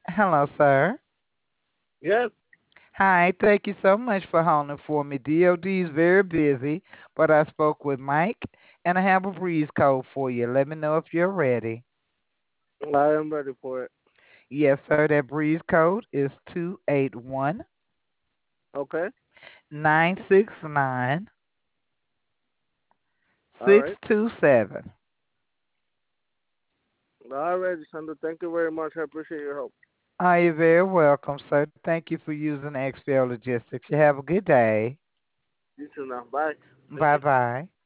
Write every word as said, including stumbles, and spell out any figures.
Hello, sir. Yes. Hi, thank you so much for holding for me. D O D is very busy, but I spoke with Mike and I have a breeze code for you. Let me know if you're ready. I am ready for it. Yes, sir. That breeze code is two eight one Okay. nine six nine All six right. two seven. All right, Sandra. Thank you very much. I appreciate your help. Are you very welcome, sir? Thank you for using X P O Logistics. You have a good day. You too now. Bye. Thank Bye you. bye.